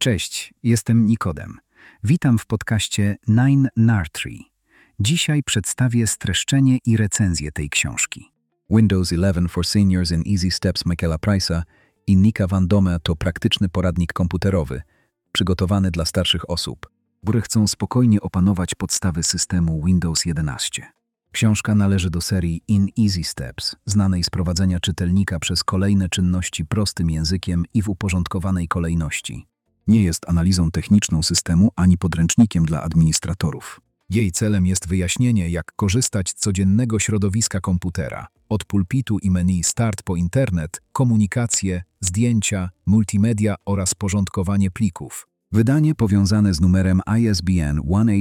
Cześć, jestem Nikodem. Witam w podcaście 9NAR3. Dzisiaj przedstawię streszczenie i recenzję tej książki. Windows 11 for Seniors in Easy Steps Michaela Price'a i Nika Van Dome to praktyczny poradnik komputerowy, przygotowany dla starszych osób, które chcą spokojnie opanować podstawy systemu Windows 11. Książka należy do serii In Easy Steps, znanej z prowadzenia czytelnika przez kolejne czynności prostym językiem i w uporządkowanej kolejności. Nie jest analizą techniczną systemu ani podręcznikiem dla administratorów. Jej celem jest wyjaśnienie, jak korzystać z codziennego środowiska komputera, od pulpitu i menu Start po internet, komunikację, zdjęcia, multimedia oraz porządkowanie plików. Wydanie powiązane z numerem ISBN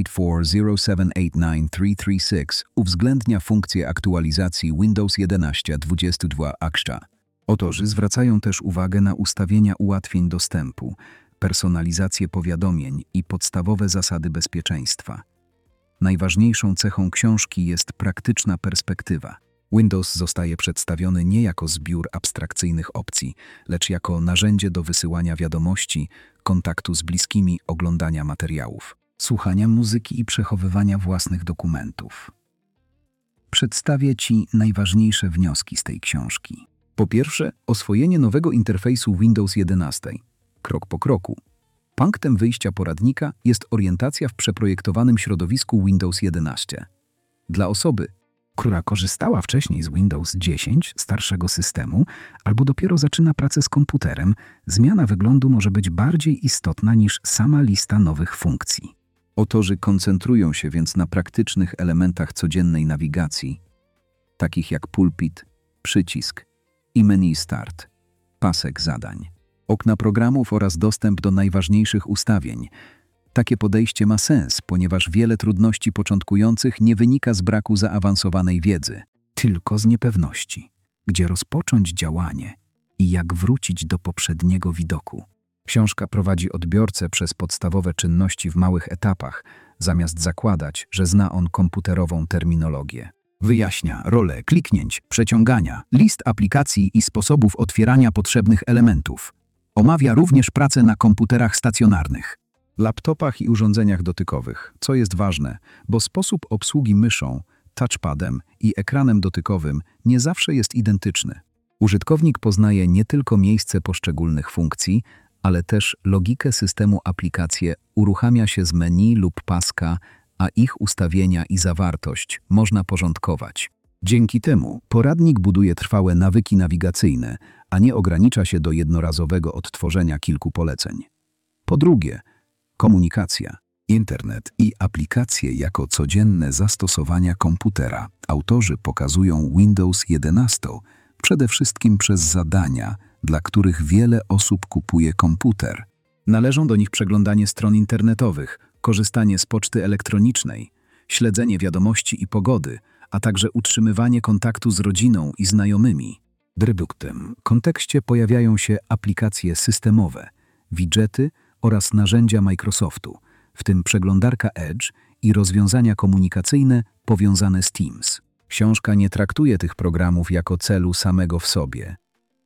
18407893336 uwzględnia funkcję aktualizacji Windows 11 22 AXA. Autorzy zwracają też uwagę na ustawienia ułatwień dostępu, personalizację powiadomień i podstawowe zasady bezpieczeństwa. Najważniejszą cechą książki jest praktyczna perspektywa. Windows zostaje przedstawiony nie jako zbiór abstrakcyjnych opcji, lecz jako narzędzie do wysyłania wiadomości, kontaktu z bliskimi, oglądania materiałów, słuchania muzyki i przechowywania własnych dokumentów. Przedstawię Ci najważniejsze wnioski z tej książki. Po pierwsze, oswojenie nowego interfejsu Windows 11. Krok po kroku. Punktem wyjścia poradnika jest orientacja w przeprojektowanym środowisku Windows 11. Dla osoby, która korzystała wcześniej z Windows 10, starszego systemu, albo dopiero zaczyna pracę z komputerem, zmiana wyglądu może być bardziej istotna niż sama lista nowych funkcji. Autorzy koncentrują się więc na praktycznych elementach codziennej nawigacji, takich jak pulpit, przycisk i menu Start, pasek zadań, okna programów oraz dostęp do najważniejszych ustawień. Takie podejście ma sens, ponieważ wiele trudności początkujących nie wynika z braku zaawansowanej wiedzy, tylko z niepewności, gdzie rozpocząć działanie i jak wrócić do poprzedniego widoku. Książka prowadzi odbiorcę przez podstawowe czynności w małych etapach, zamiast zakładać, że zna on komputerową terminologię. Wyjaśnia rolę kliknięć, przeciągania, list aplikacji i sposobów otwierania potrzebnych elementów. Omawia również pracę na komputerach stacjonarnych, laptopach i urządzeniach dotykowych, co jest ważne, bo sposób obsługi myszą, touchpadem i ekranem dotykowym nie zawsze jest identyczny. Użytkownik poznaje nie tylko miejsce poszczególnych funkcji, ale też logikę systemu. Aplikacje uruchamia się z menu lub paska, a ich ustawienia i zawartość można porządkować. Dzięki temu poradnik buduje trwałe nawyki nawigacyjne, a nie ogranicza się do jednorazowego odtworzenia kilku poleceń. Po drugie, komunikacja, internet i aplikacje jako codzienne zastosowania komputera. Autorzy pokazują Windows 11 przede wszystkim przez zadania, dla których wiele osób kupuje komputer. Należą do nich przeglądanie stron internetowych, korzystanie z poczty elektronicznej, śledzenie wiadomości i pogody, a także utrzymywanie kontaktu z rodziną i znajomymi. W tym kontekście pojawiają się aplikacje systemowe, widżety oraz narzędzia Microsoftu, w tym przeglądarka Edge i rozwiązania komunikacyjne powiązane z Teams. Książka nie traktuje tych programów jako celu samego w sobie.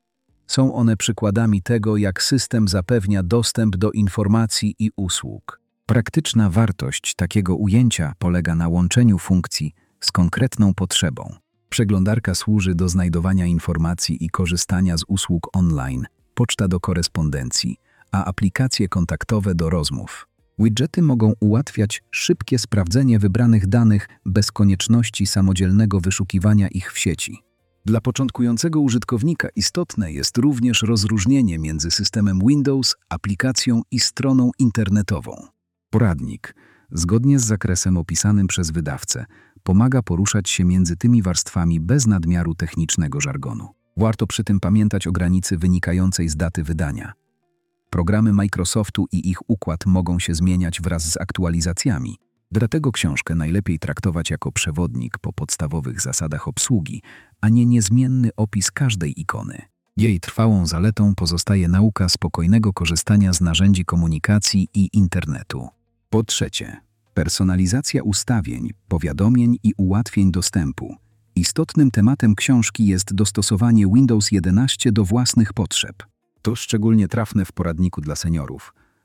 Są one przykładami tego, jak system zapewnia dostęp do informacji i usług. Praktyczna wartość takiego ujęcia polega na łączeniu funkcji z konkretną potrzebą. Przeglądarka służy do znajdowania informacji i korzystania z usług online, poczta do korespondencji, a aplikacje kontaktowe do rozmów. Widżety mogą ułatwiać szybkie sprawdzenie wybranych danych bez konieczności samodzielnego wyszukiwania ich w sieci. Dla początkującego użytkownika istotne jest również rozróżnienie między systemem Windows, aplikacją i stroną internetową. Poradnik, zgodnie z zakresem opisanym przez wydawcę, pomaga poruszać się między tymi warstwami bez nadmiaru technicznego żargonu. Warto przy tym pamiętać o granicy wynikającej z daty wydania. Programy Microsoftu i ich układ mogą się zmieniać wraz z aktualizacjami. Dlatego książkę najlepiej traktować jako przewodnik po podstawowych zasadach obsługi, a nie niezmienny opis każdej ikony. Jej trwałą zaletą pozostaje nauka spokojnego korzystania z narzędzi komunikacji i internetu. Po trzecie, personalizacja ustawień, powiadomień i ułatwień dostępu. Istotnym tematem książki jest dostosowanie Windows 11 do własnych potrzeb. To szczególnie trafne w poradniku dla seniorów,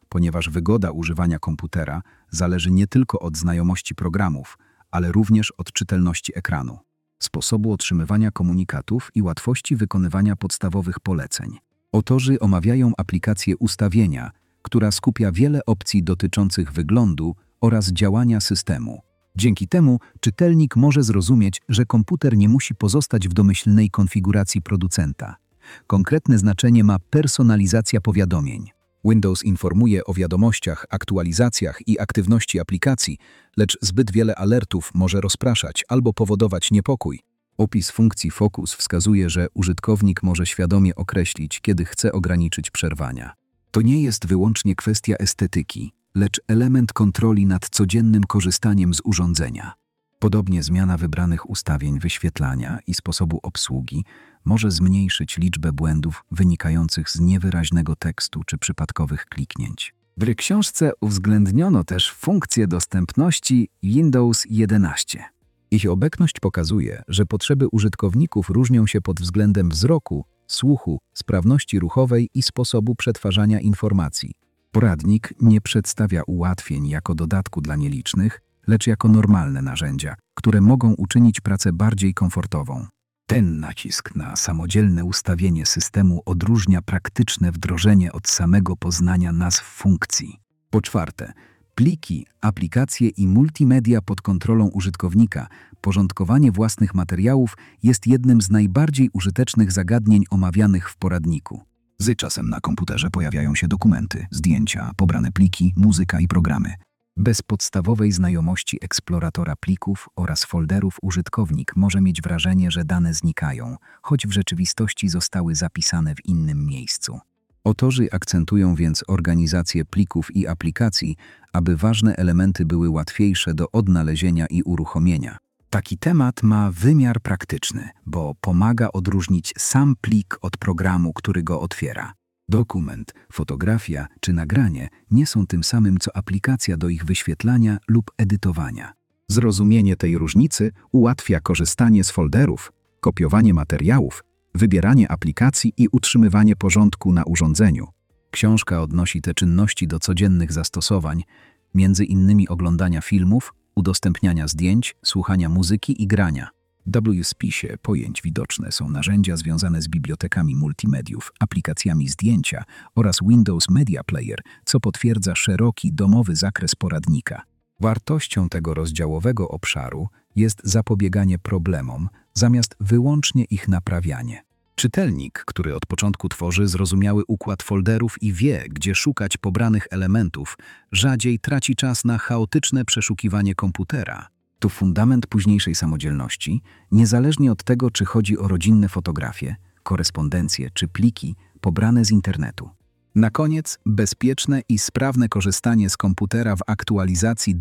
ponieważ wygoda używania komputera zależy nie tylko od znajomości programów, ale również od czytelności ekranu, sposobu otrzymywania komunikatów i łatwości wykonywania podstawowych poleceń. Autorzy omawiają aplikację ustawienia, która skupia wiele opcji dotyczących wyglądu oraz działania systemu. Dzięki temu czytelnik może zrozumieć, że komputer nie musi pozostać w domyślnej konfiguracji producenta. Konkretne znaczenie ma personalizacja powiadomień. Windows informuje o wiadomościach, aktualizacjach i aktywności aplikacji, lecz zbyt wiele alertów może rozpraszać albo powodować niepokój. Opis funkcji Focus wskazuje, że użytkownik może świadomie określić, kiedy chce ograniczyć przerwania. To nie jest wyłącznie kwestia estetyki, lecz element kontroli nad codziennym korzystaniem z urządzenia. Podobnie zmiana wybranych ustawień wyświetlania i sposobu obsługi może zmniejszyć liczbę błędów wynikających z niewyraźnego tekstu czy przypadkowych kliknięć. W książce uwzględniono też funkcję dostępności Windows 11. Ich obecność pokazuje, że potrzeby użytkowników różnią się pod względem wzroku, słuchu, sprawności ruchowej i sposobu przetwarzania informacji. Poradnik nie przedstawia ułatwień jako dodatku dla nielicznych, lecz jako normalne narzędzia, które mogą uczynić pracę bardziej komfortową. Ten nacisk na samodzielne ustawienie systemu odróżnia praktyczne wdrożenie od samego poznania nazw funkcji. Po czwarte, pliki, aplikacje i multimedia pod kontrolą użytkownika, porządkowanie własnych materiałów jest jednym z najbardziej użytecznych zagadnień omawianych w poradniku. Z czasem na komputerze pojawiają się dokumenty, zdjęcia, pobrane pliki, muzyka i programy. Bez podstawowej znajomości eksploratora plików oraz folderów użytkownik może mieć wrażenie, że dane znikają, choć w rzeczywistości zostały zapisane w innym miejscu. Autorzy akcentują więc organizację plików i aplikacji, aby ważne elementy były łatwiejsze do odnalezienia i uruchomienia. Taki temat ma wymiar praktyczny, bo pomaga odróżnić sam plik od programu, który go otwiera. Dokument, fotografia czy nagranie nie są tym samym co aplikacja do ich wyświetlania lub edytowania. Zrozumienie tej różnicy ułatwia korzystanie z folderów, kopiowanie materiałów, wybieranie aplikacji i utrzymywanie porządku na urządzeniu. Książka odnosi te czynności do codziennych zastosowań, między innymi oglądania filmów, udostępniania zdjęć, słuchania muzyki i grania. W spisie pojęć widoczne są narzędzia związane z bibliotekami multimediów, aplikacjami zdjęcia oraz Windows Media Player, co potwierdza szeroki domowy zakres poradnika. Wartością tego rozdziałowego obszaru jest zapobieganie problemom, zamiast wyłącznie ich naprawianie. Czytelnik, który od początku tworzy zrozumiały układ folderów i wie, gdzie szukać pobranych elementów, rzadziej traci czas na chaotyczne przeszukiwanie komputera. To fundament późniejszej samodzielności, niezależnie od tego, czy chodzi o rodzinne fotografie, korespondencje czy pliki pobrane z internetu. Na koniec, bezpieczne i sprawne korzystanie z komputera w aktualizacji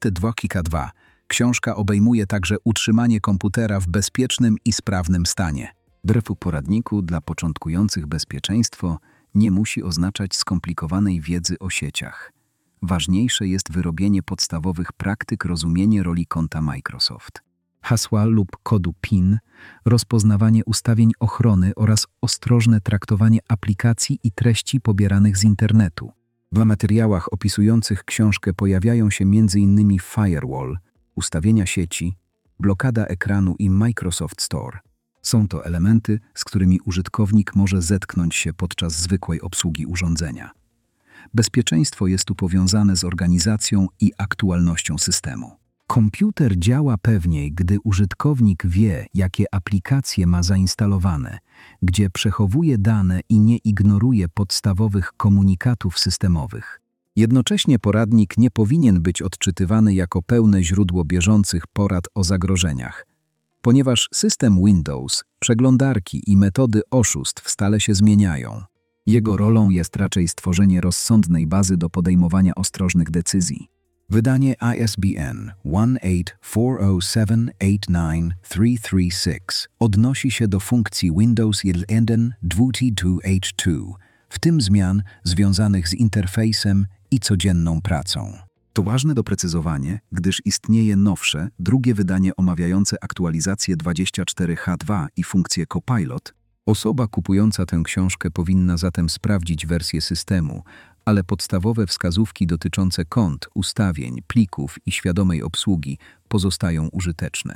22.2. Książka obejmuje także utrzymanie komputera w bezpiecznym i sprawnym stanie. Wbrew poradniku dla początkujących bezpieczeństwo nie musi oznaczać skomplikowanej wiedzy o sieciach. Ważniejsze jest wyrobienie podstawowych praktyk, rozumienie roli konta Microsoft, hasła lub kodu PIN, rozpoznawanie ustawień ochrony oraz ostrożne traktowanie aplikacji i treści pobieranych z internetu. W materiałach opisujących książkę pojawiają się m.in. firewall, ustawienia sieci, blokada ekranu i Microsoft Store. Są to elementy, z którymi użytkownik może zetknąć się podczas zwykłej obsługi urządzenia. Bezpieczeństwo jest tu powiązane z organizacją i aktualnością systemu. Komputer działa pewniej, gdy użytkownik wie, jakie aplikacje ma zainstalowane, gdzie przechowuje dane i nie ignoruje podstawowych komunikatów systemowych. Jednocześnie poradnik nie powinien być odczytywany jako pełne źródło bieżących porad o zagrożeniach, ponieważ system Windows, przeglądarki i metody oszustw stale się zmieniają. Jego rolą jest raczej stworzenie rozsądnej bazy do podejmowania ostrożnych decyzji. Wydanie ISBN 18407893336 odnosi się do funkcji Windows 11 22H2, w tym zmian związanych z interfejsem i codzienną pracą. To ważne doprecyzowanie, gdyż istnieje nowsze, drugie wydanie omawiające aktualizację 24H2 i funkcję Copilot. Osoba kupująca tę książkę powinna zatem sprawdzić wersję systemu, ale podstawowe wskazówki dotyczące kont, ustawień, plików i świadomej obsługi pozostają użyteczne.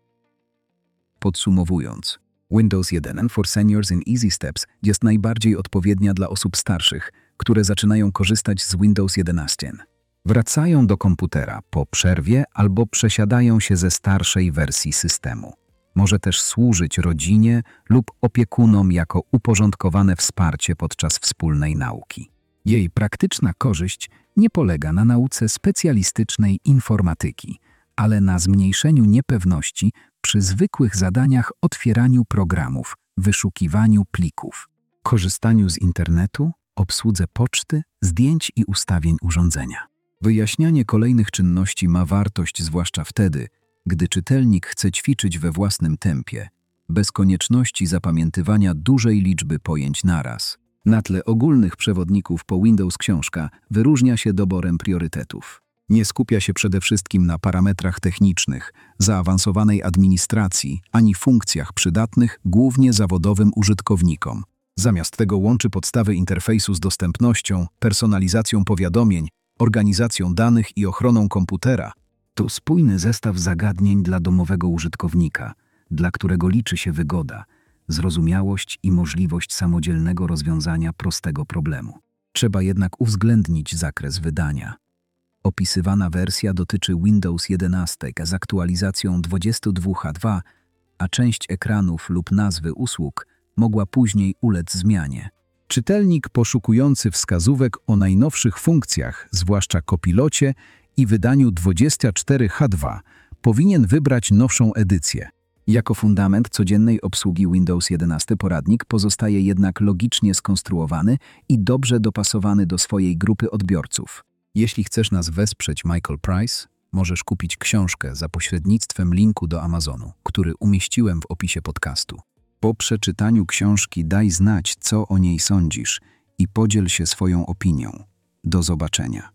Podsumowując, Windows 11 for Seniors in Easy Steps jest najbardziej odpowiednia dla osób starszych, które zaczynają korzystać z Windows 11. Wracają do komputera po przerwie albo przesiadają się ze starszej wersji systemu. Może też służyć rodzinie lub opiekunom jako uporządkowane wsparcie podczas wspólnej nauki. Jej praktyczna korzyść nie polega na nauce specjalistycznej informatyki, ale na zmniejszeniu niepewności przy zwykłych zadaniach otwieraniu programów, wyszukiwaniu plików, korzystaniu z internetu, obsłudze poczty, zdjęć i ustawień urządzenia. Wyjaśnianie kolejnych czynności ma wartość zwłaszcza wtedy, gdy czytelnik chce ćwiczyć we własnym tempie, bez konieczności zapamiętywania dużej liczby pojęć naraz. Na tle ogólnych przewodników po Windows książka wyróżnia się doborem priorytetów. Nie skupia się przede wszystkim na parametrach technicznych, zaawansowanej administracji, ani funkcjach przydatnych głównie zawodowym użytkownikom. Zamiast tego łączy podstawy interfejsu z dostępnością, personalizacją powiadomień, organizacją danych i ochroną komputera. To spójny zestaw zagadnień dla domowego użytkownika, dla którego liczy się wygoda, zrozumiałość i możliwość samodzielnego rozwiązania prostego problemu. Trzeba jednak uwzględnić zakres wydania. Opisywana wersja dotyczy Windows 11 z aktualizacją 22H2, a część ekranów lub nazwy usług mogła później ulec zmianie. Czytelnik poszukujący wskazówek o najnowszych funkcjach, zwłaszcza Copilocie i wydaniu 24H2, powinien wybrać nowszą edycję. Jako fundament codziennej obsługi Windows 11 poradnik pozostaje jednak logicznie skonstruowany i dobrze dopasowany do swojej grupy odbiorców. Jeśli chcesz nas wesprzeć, Michael Price, możesz kupić książkę za pośrednictwem linku do Amazonu, który umieściłem w opisie podcastu. Po przeczytaniu książki daj znać, co o niej sądzisz i podziel się swoją opinią. Do zobaczenia.